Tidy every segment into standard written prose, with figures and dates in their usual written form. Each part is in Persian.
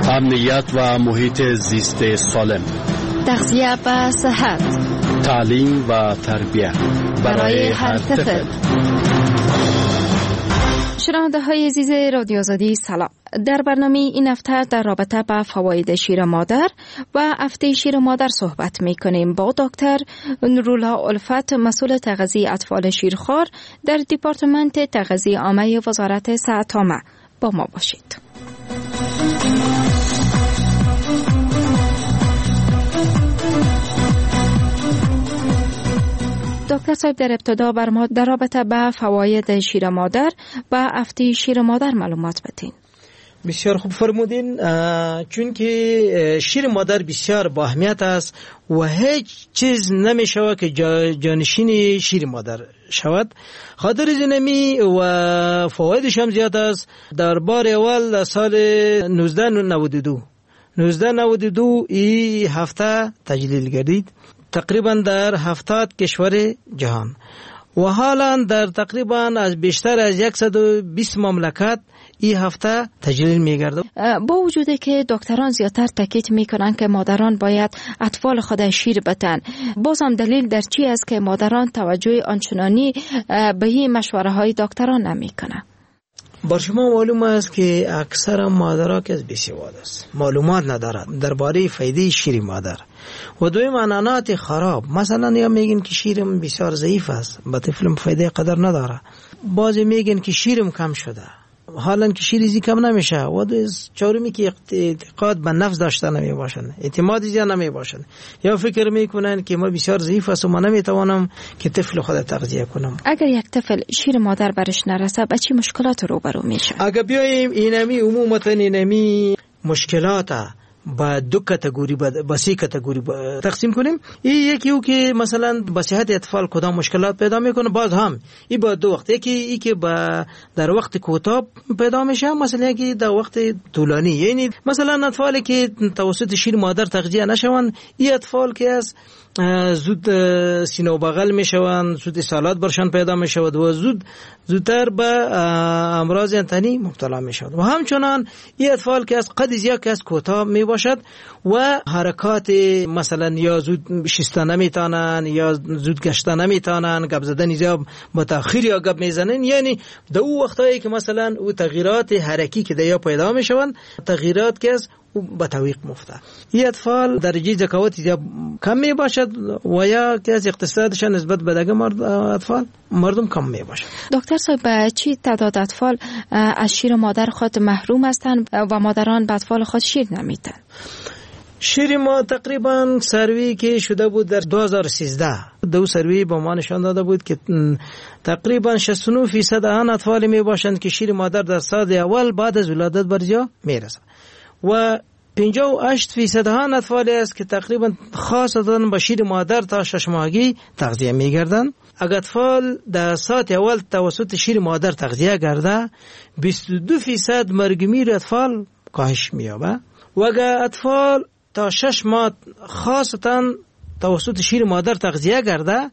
امنیت و محیط زیست سالم، تغذیه و صحت، تعلیم و تربیت برای هر طفل. شنونده های عزیز رادیو آزادی سلام. در برنامه این هفته در رابطه با فواید شیر مادر و هفته شیر مادر صحبت می کنیم با دکتر نورالله الفت، مسئول تغذیه اطفال شیرخوار در دپارتمنت تغذیه عامه وزارت صحت عامه. با ما باشید. دکتر صاحب، در ابتدا بر ما در رابطه با فواید شیر مادر و هفته شیر مادر معلومات بدین. بسیار خوب فرمودین، چون که شیر مادر بسیار با اهمیت است و هیچ چیز نمیشه که جانشین شیر مادر شود. خاطر زنمی و فوایدش هم زیاد است. در بار اول سال 1992 این هفته تجلیل گردید، تقریبا در 70 کشور جهان و حالا در تقریبا از بیشتر از 120 مملکت این هفته تجلیل می‌گردد. با وجودی که دکتران زیادتر تاکید می‌کنند که مادران باید اطفال خود شیر بدن، باز هم دلیل در چی است که مادران توجه آنچنانی به این مشوره‌های دکتران نمی‌کنند؟ بر شما معلوم است که اکثر مادرها که بی‌سواد است، معلومات ندارند درباره فایده شیر مادر و دوی معنانات خراب. مثلا یا میگن که شیرم بسیار ضعیف است، به طفلم فایده قدر نداره. بعضی میگن که شیرم کم شده، حالا که شیر زی کم نمیشه. و چهارمی که اعتقاد به نفس داشته نمی باشند، اعتماد زیاد نمی باشند، یا فکر میکنن که ما بسیار ضعیف است و ما نمیتوانم که طفل خود تغذیه کنم. اگر یک طفل شیر مادر برش نرسه با چه مشکلات روبرو میشه؟ اگر بیایم اینمی عمومتا اینمی مشکلات با دو کاتگوری با سه کاتگوری تقسیم کنیم. این یکی که مثلا با صحت اطفال کدام مشکلات پیدا میکنه، باز هم این با دو وقت، یکی که با در وقت کوتاه پیدا میشه، مثلا یکی در وقت طولانی. یعنی مثلا اطفالی که توسط شیر مادر تغذیه نشوند، این اطفال که از زود سینه و بغل میشوند، زود اسهالات برشان پیدا میشود و زودتر به امراض تنی مبتلا میشود. و همچنان این اطفال که از قد زیاد که از کوتاه میباشد و حرکات مثلا یا زود شستن نمیتونن یا زود گشتن نمیتونن، گپ زدن زیاد متأخر یا گپ میزنن. یعنی در اون وقتایی که مثلا او تغییرات حرکی که در پیدا میشوند، تغییرات که از به تعویق مفته، این اطفال درجه ذکاوت یا کم می باشد و یا که از اقتصادشان نسبت به دیگر مردم کم می باشد. دکتر صاحب، چی تعداد اطفال از شیر مادر خود محروم هستند و مادران به اطفال خود شیر نمیدن؟ شیر ما تقریبا سروی که شده بود در 2013 دو سروی با ما نشان داده بود که تقریبا 69% آن اطفال می باشند که شیر مادر در سال اول بعد از ولادت بر جا می رسد و 58% آن اطفالی است که تقریبا خاصتا با شیر مادر تا 6 ماهگی تغذیه می گردند. اگر اطفال در ساعت اول توسط شیر مادر تغذیه گرده، 22% مرگ میر اطفال کاهش می یابد و اگر اطفال تا 6 ماه خاصتا توسط شیر مادر تغذیه گرده،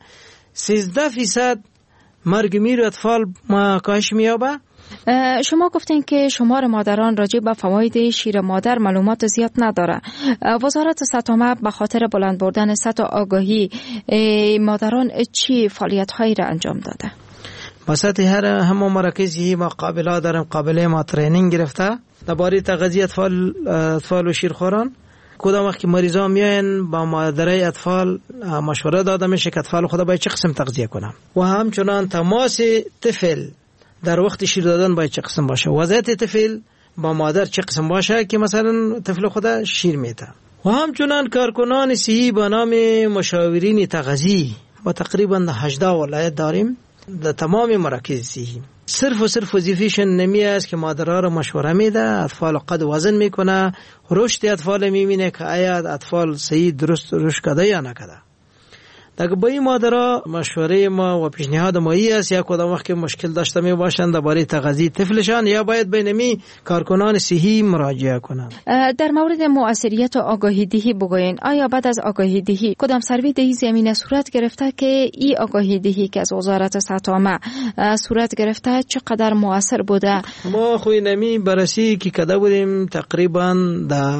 13% مرگ میر اطفال کاهش می یابد. شما گفتین که شمار مادران راجع به فواید شیر مادر معلومات زیاد نداره. وزارت صحت عامه به خاطر بلند بردن سطح آگاهی مادران چی فعالیت‌هایی را انجام داده؟ وسط همه مراکزی ما قابله داریم، قابله ما ترینینگ گرفته درباره تغذیه اطفال و شیرخواران. کدام وقت که مریضا میاین با مادرای اطفال مشوره داده میشه که اطفال خود باید چه قسم تغذیه کنن و همچنان تماس طفل در وقت شیر دادن باید چه قسم باشه، وضعیت طفل با مادر چه قسم باشه که مثلا طفل خود شیر میده. و همچنان کارکنان صحی به نام مشاورین تغذیه و تقریبا 18 ولایت داریم در تمام مراکز صحی. صرف وظیفه‌شون نمی است که مادرها را مشوره میده، اطفال قد وزن میکنه، رشد اطفال میبینه که آیا اطفال صحیح درست رشد کرده یا نکرده. دیگه با این مادرها مشوره ما و پیشنهاد ما این است، یا کدام وقت که مشکل داشته می باشند درباره تغذیه طفلشان، یا باید بینمی کارکنان صحی مراجعه کنند. در مورد مؤثریت و آگاهی دهی بگوین، آیا بعد از آگاهی دهی کدام سروی دهی زمینه صورت گرفته که این آگاهی دهی که از وزارت صحت عامه صورت گرفته چقدر مؤثر بوده؟ ما خوی نمی بررسی که کده بودیم تقریبا در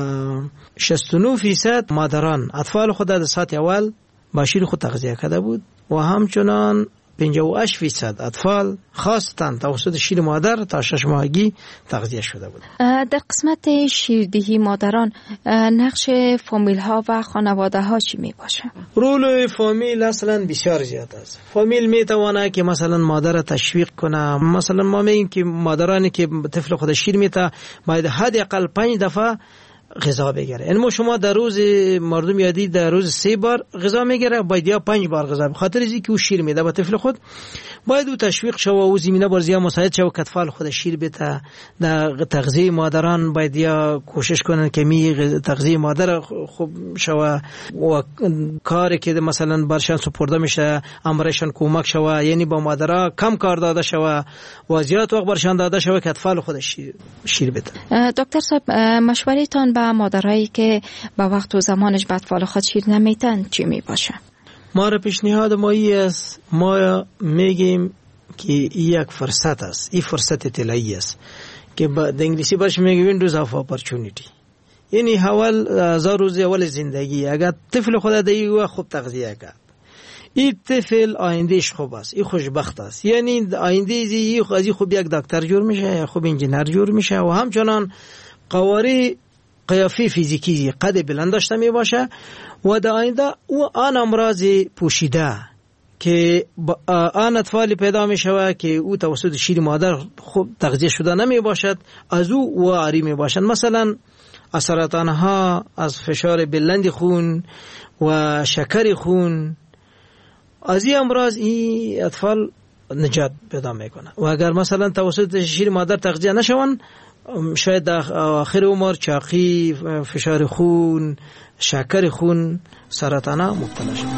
69% مادران اطفال خود در ساعت اول با شیر خود تغذیه کرده بود و همچنان 58% اطفال خاصتاً توسط شیر مادر تا 6 ماهگی تغذیه شده بود. در قسمت شیردهی مادران نقش فامیل ها و خانواده ها چی می باشه؟ رول فامیل اصلا بسیار زیاد است. فامیل می تواند که مثلا مادر تشویق کنه. مثلا ما میگیم که مادرانی که طفل خود شیر میته باید حداقل 5 دفعه غذا بگیره. یعنی شما در روز مردم یادی در روز 3 بار غذا میگیره، باید یا 5 بار غذا، به خاطر اینکه او شیر میده به طفل خود باید او تشویق شوه و زمینه بر زیاد مساعد شوه که اطفال خود شیر بده. در تغذیه مادران باید یا کوشش کنن که می تغذیه مادر خوب شوه و کاری که مثلا برشان سپرده میشه امرشان کمک شوه، یعنی با مادرها کم کار داده شوه و زیاد وقت برشان داده شوه که اطفال خود شیر بده. دکتر صاحب، مشوره تان با مادرایی که با وقت و زمانش به اطفال خود شیر نمیتن چی می باشه؟ ما را پیشنهاد ما است، ما میگیم که یک فرصت است، این فرصت طلایی است که به انگلیسی باش میگیم ویندوز آف اپورتونیتی، یعنی هزار روز اول زندگی اگر طفل خود دیگه و خوب تغذیه کرد، این طفل آیندهش خوب است، این خوشبخت است، یعنی آینده ای خوب یک دکتر جور میشه یا خوب انجینر جور میشه و همچنان قواره قیافه فیزیکی قد بلند داشته می باشه و در آینده او آن امراض پوشیده که آن اطفال پیدا می شود که او توسط شیر مادر خوب تغذیه شده نمی باشد از او واری می باشند، مثلا از سرطان ها، از فشار بلند خون و شکر خون، از این امراض این اطفال نجات پیدا می کنند و اگر مثلا توسط شیر مادر تغذیه نشوند شاید در آخر عمر چاقی، فشار خون، شکر خون، سرطان مبتلا شد.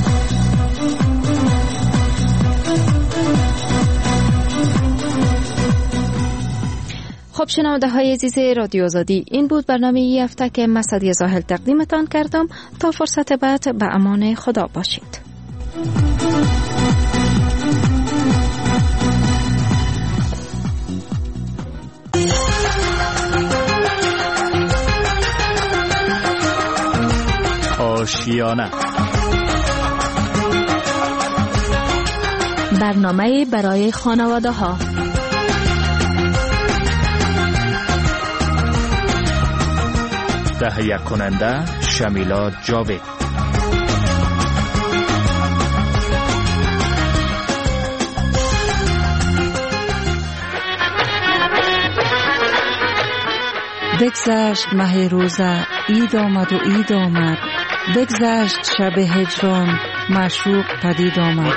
خب شنونده های عزیز رادیو آزادی، این بود برنامه این هفته که من سعدیه زاهل تقدیمتان کردم. تا فرصت بعد به امان خدا باشید. آشیانه، برنامه برای خانواده ها. تهیه کننده شمیلا جاوید. بگذشت ماه روزه، عید آمد و عید آمد، بگذشت شب هجران، معشوق پدید آمد.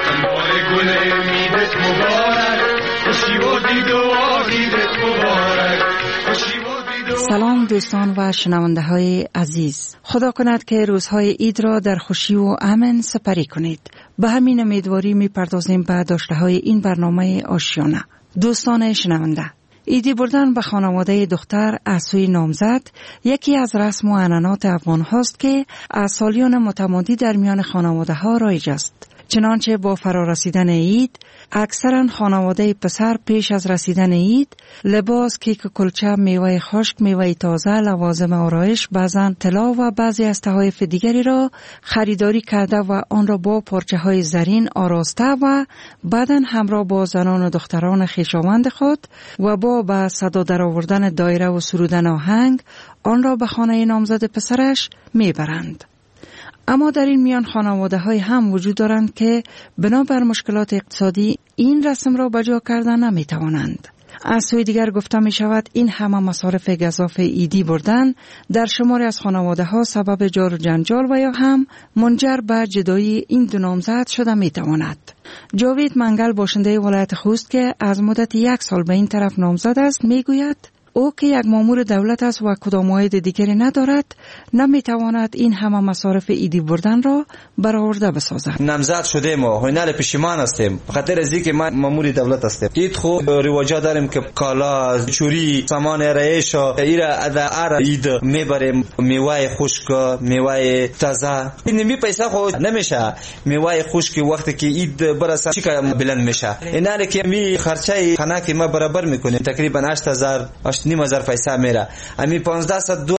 سلام دوستان و شنونده های عزیز، خدا کند که روزهای عید را در خوشی و امن سپری کنید. به همین امیدواری می پردازیم به داشته های این برنامه آشیانه. دوستان شنونده، عیدی بردن به خانواده دختر از سوی نامزد یکی از رسم و عنعنات افغان هاست که از سالیان متمادی در میان خانواده ها رایج است. چنانچه با فرارسیدن عید اکثرا خانواده پسر پیش از رسیدن عید لباس، کیک کلچه، میوه خشک، میوه تازه، لوازم آرایش، بعضا طلا و بعضی از تحایف دیگری را خریداری کرده و آن را با پارچه های زرین آراسته و بعدا همراه با زنان و دختران خویشاوند خود و با به صدا درآوردن دایره و سرودن آهنگ آن را به خانه نامزد پسرش میبرند. اما در این میان خانواده های هم وجود دارند که بنابر مشکلات اقتصادی این رسم را بجا کردن نمی توانند. از سوی دیگر گفته می شود این همه مصارف گزاف عیدی بردن در شماری از خانواده ها سبب جار و جنجال و یا هم منجر به جدایی این دو نامزد شده می تواند. جاوید منگل باشنده ولایت خوست که از مدت 1 سال به این طرف نامزد است می گوید: او که یک مامور دولت است و کدام عاید دیگری ندارد نمیتواند این همه مصارف عیدی بردن را برآورده بسازد. نامزد شده ما هنر پشیمان هستیم خاطر از اینکه ما مامور دولت هستیم. عید خو رواجا داریم که کالا چوری سامان رایش ایرا ادا عید میبریم میوه خشک میوه تازه. این پیسه خو نمیشه میوه خشک وقتی که عید برسه چی بلند میشه. اینا که می خرچه خانه که ما برابر میکنیم تقریبا 8000 8500 میره. امی 1500